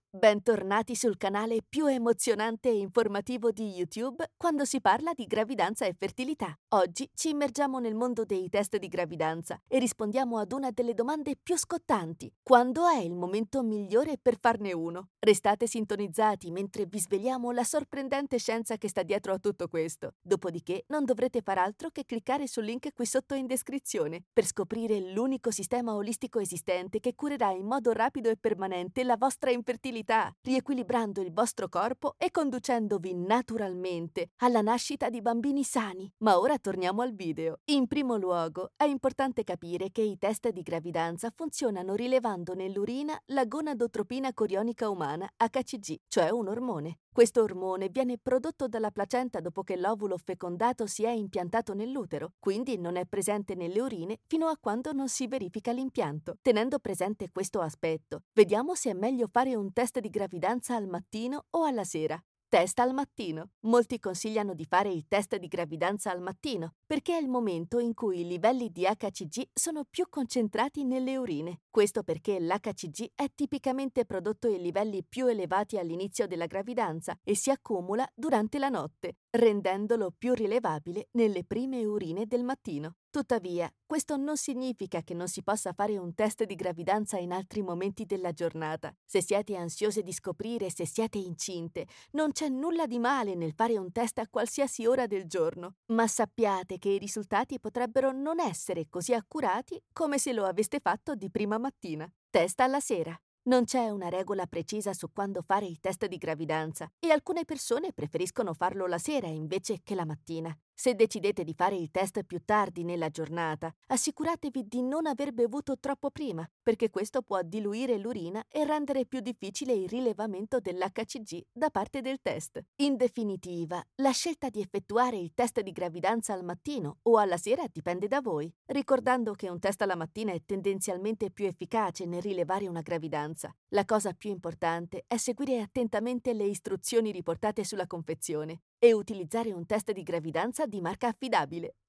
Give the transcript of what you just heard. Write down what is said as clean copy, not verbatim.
Bentornati sul canale più emozionante e informativo di YouTube quando si parla di gravidanza e fertilità. Oggi ci immergiamo nel mondo dei test di gravidanza e rispondiamo ad una delle domande più scottanti. Quando è il momento migliore per farne uno? Restate sintonizzati mentre vi sveliamo la sorprendente scienza che sta dietro a tutto questo. Dopodiché non dovrete far altro che cliccare sul link qui sotto in descrizione per scoprire l'unico sistema olistico esistente che curerà in modo rapido e permanente la vostra infertilità, riequilibrando il vostro corpo e conducendovi naturalmente alla nascita di bambini sani. Ma ora torniamo al video. In primo luogo, è importante capire che i test di gravidanza funzionano rilevando nell'urina la gonadotropina corionica umana, HCG, cioè un ormone. Questo ormone viene prodotto dalla placenta dopo che l'ovulo fecondato si è impiantato nell'utero, quindi non è presente nelle urine fino a quando non si verifica l'impianto. Tenendo presente questo aspetto, vediamo se è meglio fare un test di gravidanza al mattino o alla sera. Test al mattino. Molti consigliano di fare il test di gravidanza al mattino perché è il momento in cui i livelli di HCG sono più concentrati nelle urine. Questo perché l'HCG è tipicamente prodotto ai livelli più elevati all'inizio della gravidanza e si accumula durante la notte, rendendolo più rilevabile nelle prime urine del mattino. Tuttavia, questo non significa che non si possa fare un test di gravidanza in altri momenti della giornata. Se siete ansiose di scoprire se siete incinte, non c'è nulla di male nel fare un test a qualsiasi ora del giorno, ma sappiate che i risultati potrebbero non essere così accurati come se lo aveste fatto di prima mattina. Test alla sera. Non c'è una regola precisa su quando fare il test di gravidanza e alcune persone preferiscono farlo la sera invece che la mattina. Se decidete di fare il test più tardi nella giornata, assicuratevi di non aver bevuto troppo prima, perché questo può diluire l'urina e rendere più difficile il rilevamento dell'HCG da parte del test. In definitiva, la scelta di effettuare il test di gravidanza al mattino o alla sera dipende da voi, ricordando che un test alla mattina è tendenzialmente più efficace nel rilevare una gravidanza. La cosa più importante è seguire attentamente le istruzioni riportate sulla confezione e utilizzare un test di gravidanza di marca affidabile.